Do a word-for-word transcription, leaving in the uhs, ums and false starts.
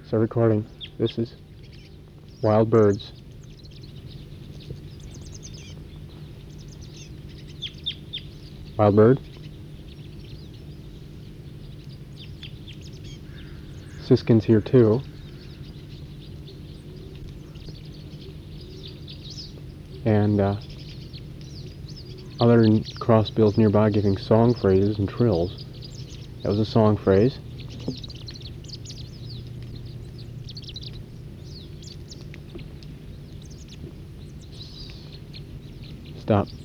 So recording. This is Wild Birds. Wild bird. Siskin's here too. And uh, other crossbills nearby giving song phrases and trills. That was a song phrase. Stop.